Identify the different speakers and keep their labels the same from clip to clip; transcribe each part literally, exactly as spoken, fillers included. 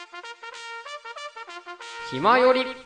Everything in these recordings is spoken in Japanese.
Speaker 1: 暇より。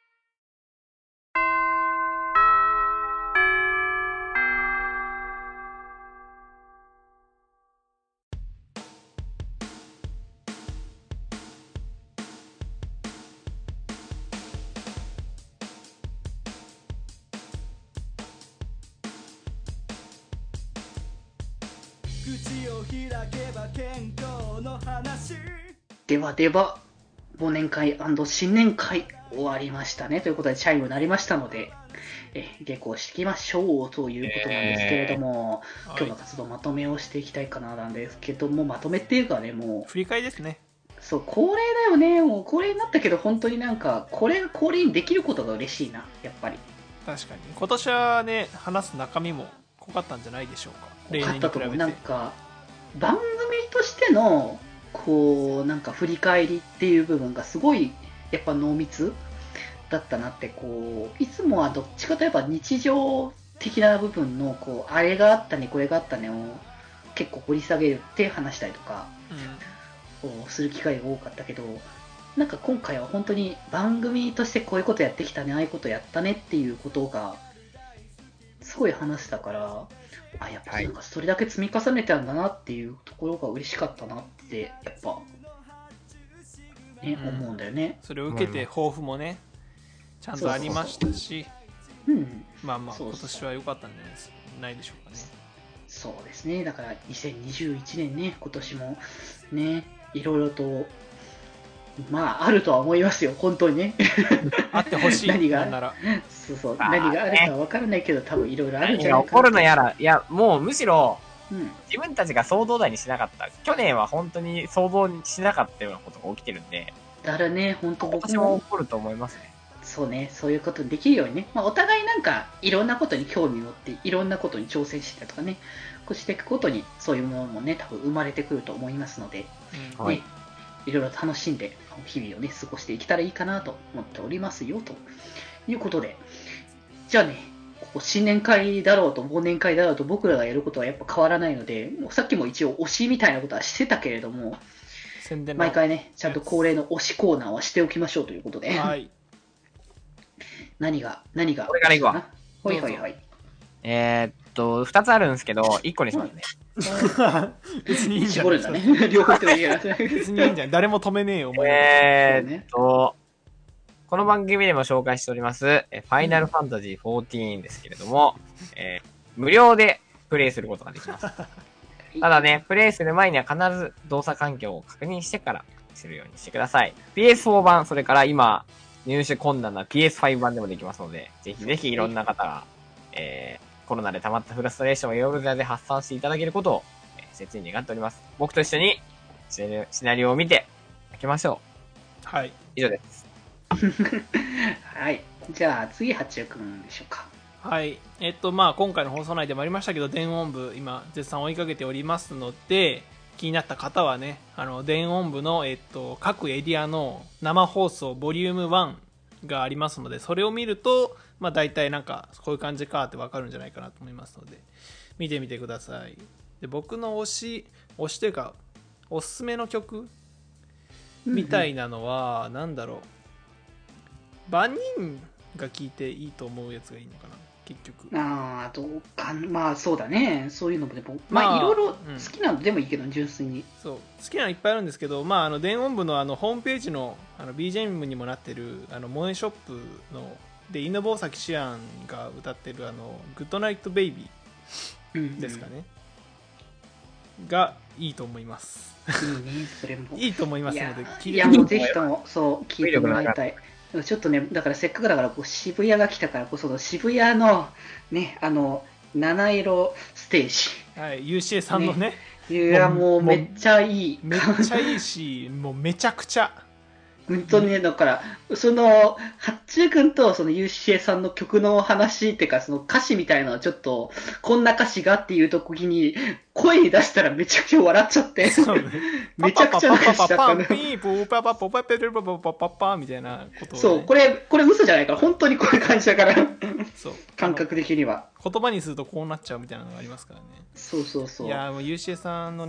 Speaker 2: ではでは忘年会&新年会終わりましたねということでチャイムになりましたので、え下校していきましょうということなんですけれども、えー、今日の活動まとめをしていきたいかななんですけども、まとめっていうかね、もう
Speaker 3: 振り返りですね。
Speaker 2: そう、恒例だよね。もう恒例になったけど、本当になんかこれが恒例にできることが嬉しいな、やっぱり。
Speaker 3: 確かに今年はね、話す中身も濃かったんじゃないでしょうか。
Speaker 2: 濃かったと思う。なんか番組としてのこうなんか振り返りっていう部分がすごいやっぱ濃密だったなって。こういつもはどっちかといえば日常的な部分のこうあれがあったねこれがあったねを結構掘り下げて話したりとか、うん、こうする機会が多かったけど、なんか今回は本当に番組としてこういうことやってきたね、ああいうことやったねっていうことがすごい話したから、あ、やっぱなんかそれだけ積み重ねたんだなっていうところが嬉しかったなってやっぱね、うん、思うんだよね。
Speaker 3: それを受けて抱負もねちゃんとありましたし、
Speaker 2: そうそうそう、うん、
Speaker 3: まあまあ今年は良かったんじゃないですないでしょうかね。
Speaker 2: そうですね。だからにせんにじゅういちねんね、今年もね、いろいろとまああるとは思いますよ、本当にね。
Speaker 3: あってほしい。
Speaker 2: 何が
Speaker 3: なら
Speaker 2: そうそう、何があるかは分からないけど、多分いろいろあるんじゃないかな。
Speaker 4: 何が起こるのやら、いやもうむしろ、
Speaker 2: うん、
Speaker 4: 自分たちが想像だにしなかった。去年は本当に想像しなかったようなことが起きてるんで。
Speaker 2: だからね、本当僕も
Speaker 4: 今年も起こると思いますね。
Speaker 2: そうね、そういうことにできるようにね、まあ、お互いなんかいろんなことに興味を持っていろんなことに挑戦してとかね、こうしていくことにそういうものもね多分生まれてくると思いますので、うん、ね、はい、いろいろ楽しんで日々をね過ごしていけたらいいかなと思っておりますよということで、じゃあね、ここ新年会だろうと忘年会だろうと僕らがやることはやっぱ変わらないので、もうさっきも一応推しみたいなことはしてたけれども、毎回ねちゃんと恒例の推しコーナーはしておきましょうということで、はい、何が何が
Speaker 4: これからいくわ。
Speaker 2: はいはいはい。
Speaker 4: えー、っとふたつあるんですけどいっこにしますね。
Speaker 3: 別にいいんじゃん。
Speaker 2: 絞るんだね。両方ともいいや。
Speaker 3: 別にいいんじゃん。誰も止めねえよお前。
Speaker 4: えーっと、この番組でも紹介しております、ファイナルファンタジーじゅうよんですけれども、えー、無料でプレイすることができます。ただね、プレイする前には必ず動作環境を確認してからするようにしてください。ピーエスフォー 版、それから今、入手困難な ピーエスファイブ 版でもできますので、ぜひぜひいろんな方が、えー、コロナで溜まったフラストレーションをヨーグルで発散していただけることを、えー、切に願っております。僕と一緒にシナリオを見て泣きましょ
Speaker 3: う。はい。
Speaker 4: 以上です。
Speaker 2: はい。じゃあ次、八中くんでしょうか。
Speaker 3: はい。えっと、まあ今回の放送内でもありましたけど、電音部、今、絶賛追いかけておりますので、気になった方はね、あの、電音部の、えっと、各エリアの生放送ボリュームワンがありますので、それを見ると、まあ大体なんか、こういう感じかってわかるんじゃないかなと思いますので、見てみてください。で、僕の推し、推しというか、おすすめの曲みたいなのは、なんだろう。万人が聴いていいと思うやつがいいのかな。結局
Speaker 2: ああ、どうか、まあそうだね、そういうのもでも、まあいろいろ好きなのでもいいけど、うん、純粋に
Speaker 3: そう好きなのいっぱいあるんですけど、まああの電音部のあのホームページのあの ビージーエム にもなってるあの萌えショップので犬坊崎シアンが歌ってるあのグッドナイトベイビーですかね、うんうん、がいいと思います。
Speaker 2: いいね、それも
Speaker 3: いいと思いますので、
Speaker 2: いや、いやもうぜひともそう聞いてもらいたい。ちょっとね、だからせっかくだからこう渋谷が来たからこその渋谷のね、あの七色ステージ、
Speaker 3: はい、ユーシーエー さんのね、
Speaker 2: ね、いやもうめっちゃいい、
Speaker 3: めっちゃいいし、もうめちゃくちゃ
Speaker 2: 本当にね、だからその八中君とその ユーシーエー さんの曲の話っていうか、その歌詞みたいなのをちょっとこんな歌詞がっていう時に声に出したらめちゃくちゃ笑っちゃって、めちゃくちゃ流しちゃったの。
Speaker 3: ピーポーパパポパペルパパパパパみたいなことを、ね、
Speaker 2: そうこれこれ嘘じゃないから本当にこういう感じだからそう感覚的には
Speaker 3: 言葉にするとこうなっちゃうみたいなのがありますからね。
Speaker 2: そうそうそう。
Speaker 3: いやもう ユーシーエー さんのね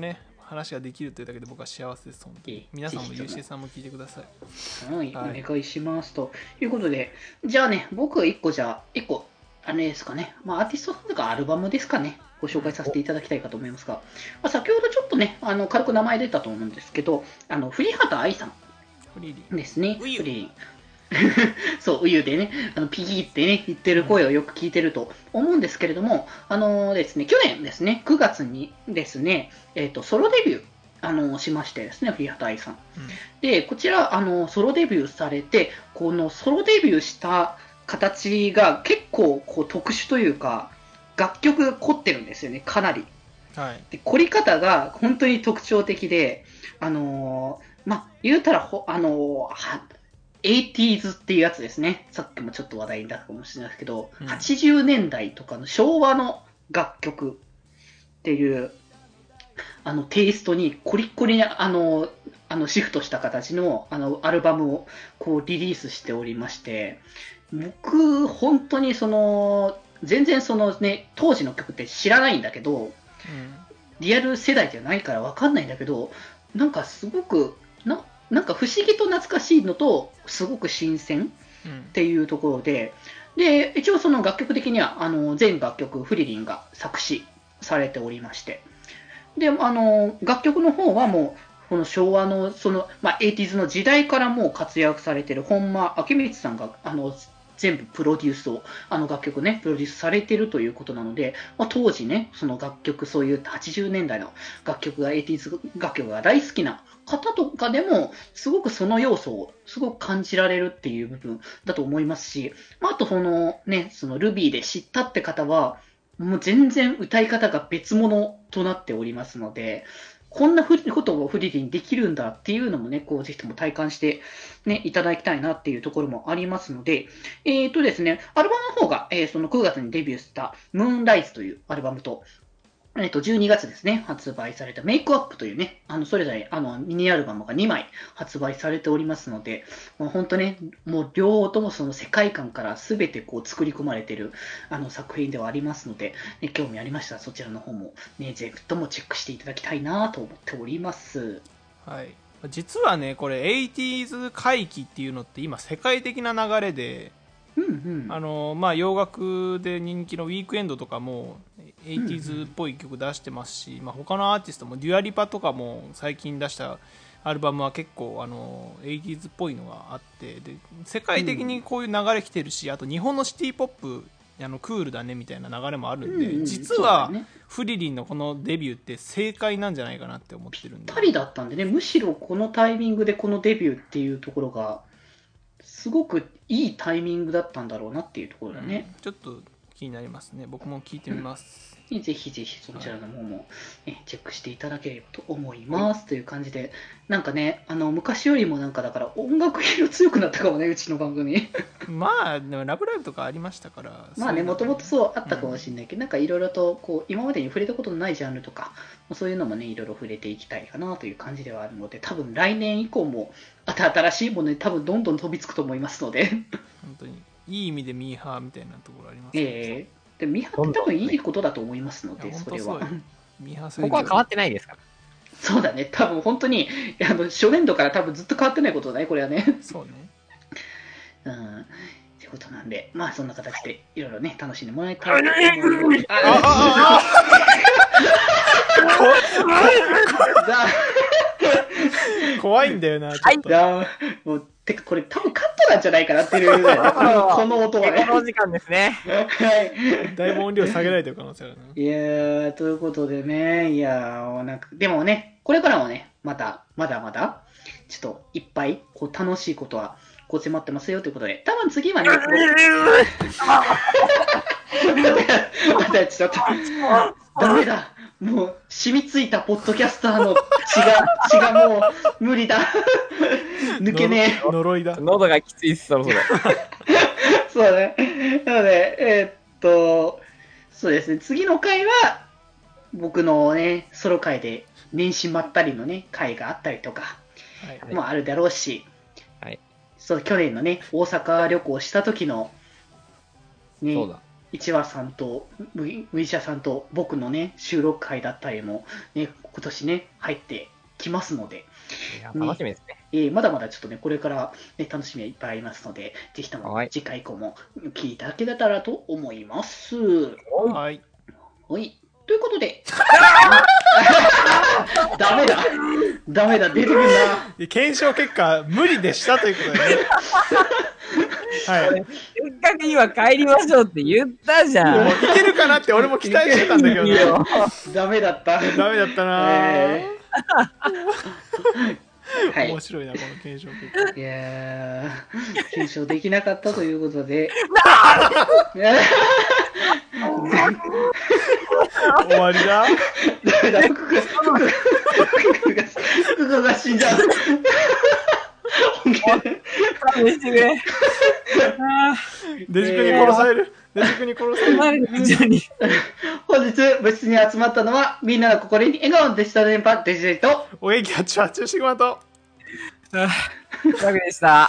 Speaker 3: 話ができるというだけで僕は幸せです。本当に皆さんもゆうしえさんも聞いてください。
Speaker 2: はい、
Speaker 3: はい
Speaker 2: お願いしますということで、じゃあね、僕いっこじゃあいっこあれですかね、まあ、アーティストとかアルバムですかね、ご紹介させていただきたいかと思いますが、まあ、先ほどちょっとね、あの軽く名前出たと思うんですけど、あの栗畑愛さん
Speaker 3: フリーリン
Speaker 2: ですね。
Speaker 3: うゆ
Speaker 2: フリーそう、うゆでね、あのピギーってね、言ってる声をよく聞いてると思うんですけれども、あのですね、去年ですね、くがつにですね、えっ、と、ソロデビュー、あのしましてですね、栗畑愛さん。
Speaker 3: うん
Speaker 2: で、こちら、あの、ソロデビューされて、このソロデビューした形が結構こう特殊というか、楽曲凝ってるんですよね、かなり。
Speaker 3: はい
Speaker 2: で凝り方が本当に特徴的で、あのーまあ、言うたらほ、あのーはエイティーズ っていうやつですね。さっきもちょっと話題になったかもしれないですけど、
Speaker 3: うん
Speaker 2: はちじゅうねんだいとかの昭和の楽曲っていう、あの、テイストにコリッコリに、あの、あのシフトした形の、あの、アルバムをこうリリースしておりまして、僕、本当にその、全然そのね、当時の曲って知らないんだけど、
Speaker 3: うん
Speaker 2: リアル世代じゃないから分かんないんだけど、なんかすごくな、なんか不思議と懐かしいのと、すごく新鮮
Speaker 3: うん
Speaker 2: っていうところで、で、一応その楽曲的には、あの、全楽曲フリリンが作詞されておりまして、で、あの、楽曲の方はもう、この昭和の、その、まあ、エイティーズの時代からもう活躍されている本間明光さんが、あの、全部プロデュースを、あの楽曲ね、プロデュースされているということなので、まあ、当時ね、その楽曲、そういうはちじゅうねんだいの楽曲が、エイティーズ楽曲が大好きな方とかでも、すごくその要素をすごく感じられるっていう部分だと思いますし、まあ、あとそのね、そのルビーで知ったって方は、もう全然歌い方が別物となっておりますので、こんなことをフリリにできるんだっていうのもね、こうぜひとも体感してね、いただきたいなっていうところもありますので、えっ、ー、とですね、アルバムの方が、えー、そのくがつにデビューしたムーンライズというアルバムと、えっと、じゅうにがつですね、発売されたメイクアップというね、あの、それぞれ、あの、ミニアルバムがにまい発売されておりますので、もう本当ね、もう両方ともその世界観からすべてこう作り込まれている、あの、作品ではありますので、ね、興味ありましたらそちらの方もね、ぜひともチェックしていただきたいなと思っております。
Speaker 3: はい実はねこれエイティーズ回帰っていうのって今世界的な流れで、
Speaker 2: うんうん。
Speaker 3: あのまあ、洋楽で人気のウィークエンドとかもエイティーズっぽい曲出してますし、まあ、他のアーティストもデュアリパとかも最近出したアルバムは結構あのエイティーズっぽいのがあってで世界的にこういう流れ来てるし、あと日本のシティポップあのクールだねみたいな流れもあるんで、
Speaker 2: うんうん
Speaker 3: 実は
Speaker 2: そうだね
Speaker 3: フリリンのこのデビューって正解なんじゃないかなって思ってるんで
Speaker 2: ぴったりだったんでね、むしろこのタイミングでこのデビューっていうところが、すごくいいタイミングだったんだろうなっていうところだね。
Speaker 3: うんちょっと気になりますね。僕も聞いてみます、
Speaker 2: ぜひぜひそちらの方も、ね、チェックしていただければと思いますという感じで、なんかね、あの昔よりもなんかだから音楽色強くなったかもね、うちの番組。
Speaker 3: まあでもラブライブとかありましたから
Speaker 2: まあね、もともと
Speaker 3: う
Speaker 2: そうあったかもしれないけど、なんかいろいろとこう今までに触れたことのないジャンルとか、そういうのもね、いろいろ触れていきたいかなという感じではあるので、多分来年以降も新しいものに多分どんどん飛びつくと思いますので。
Speaker 3: 本当にいい意味でミーハーみたいなところありますね。
Speaker 2: えーでミハって多分いいことだと思いますので、
Speaker 3: いや
Speaker 2: それは
Speaker 3: 本当そうよ。ミーハー
Speaker 4: ここは変わってないですから。
Speaker 2: そうだね、多分本当にあの初年度から多分ずっと変わってないことだね、これはね。
Speaker 3: そうね。
Speaker 2: うん。ってことなんで、まあそんな形でいろいろね、楽しんでもらいたいと思います。ああ
Speaker 3: 怖いんだよな、ちょっと。
Speaker 2: だもうてかこれ多分カットなんじゃないかなっていうぐらいね、このこの音はね。
Speaker 4: この時間ですね。
Speaker 2: はい。
Speaker 3: だいぶ音量下げられてる可能性あるな。
Speaker 2: いやー、ということでね、いやー、なんか、でもね、これからもね、また、まだまだ、ちょっといっぱい、こう、楽しいことは、こう迫ってますよということで、多分次はね、またちょっと、ダメだ。もう、染みついたポッドキャスターの血が、血がもう、無理だ。抜けねえ。
Speaker 3: 呪いだ。
Speaker 4: 喉がきついっす、そろそろ。
Speaker 2: そうだね。なので、えーっと、そうですね、次の回は、僕のね、ソロ回で、年始まったりのね、回があったりとか、
Speaker 3: はい
Speaker 2: もあるだろうし、
Speaker 4: はい。
Speaker 2: そう、去年のね、大阪旅行した時の、ね
Speaker 4: そう、だ。
Speaker 2: 一話さんと、麦茶さんと僕のね、収録回だったりも、ね、 今年ね、入ってきますので、
Speaker 4: いや楽しみですね。
Speaker 2: えーまだまだちょっとね、これから、ね、楽しみはいっぱいありますので、ぜひとも
Speaker 4: はい
Speaker 2: 次回以降も聞いていただけたらと思います。
Speaker 3: はい。
Speaker 2: はい。ということで、ダメだ。ダメだ、出てくるな。
Speaker 3: 検証結果、無理でしたということでね。はい。
Speaker 4: せっかく今帰りましょうって言ったじゃん。
Speaker 3: もういけるかなって俺も期待してたんだけどね。
Speaker 2: ダメだった。
Speaker 3: ダメだったなぁ、
Speaker 2: えーはい。
Speaker 3: 面白いな、この検証結果。
Speaker 2: いやー、検証できなかったということで、
Speaker 3: 終わりだ。
Speaker 2: ダメだ、福が、福が、福が、福が死んじゃう。
Speaker 4: 勘弁してくれ。
Speaker 3: デジ君に殺される。デジ君に殺される。
Speaker 4: 何非常に。
Speaker 2: 本日、部室に集まったのは、みんなの心に笑顔のデジタル電波、デジデジと、
Speaker 3: お元気はちはちシグマと。
Speaker 4: 楽でした。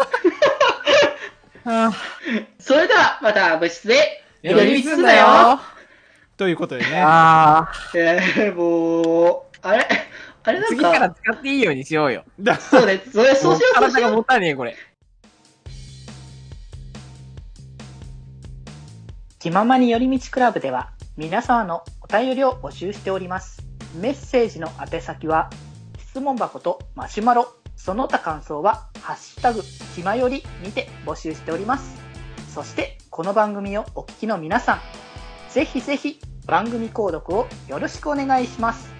Speaker 2: それでは、また部室で、
Speaker 4: 寄り道すんなよ。
Speaker 3: ということでね。
Speaker 4: ああ。
Speaker 2: えー、もう、あれあれなん
Speaker 4: 次から
Speaker 2: か、
Speaker 4: 使っていいようにしようよ。
Speaker 3: だ
Speaker 2: そうね、それ、そうしよう、そうし
Speaker 4: 体が
Speaker 2: よう。
Speaker 4: 持たねえ、これ。
Speaker 2: 気ままに寄り道クラブでは皆様のお便りを募集しております。メッセージの宛先は質問箱とマシュマロ、その他感想はハッシュタグひまよりにて募集しております。そしてこの番組をお聞きの皆さん、ぜひぜひ番組購読をよろしくお願いします。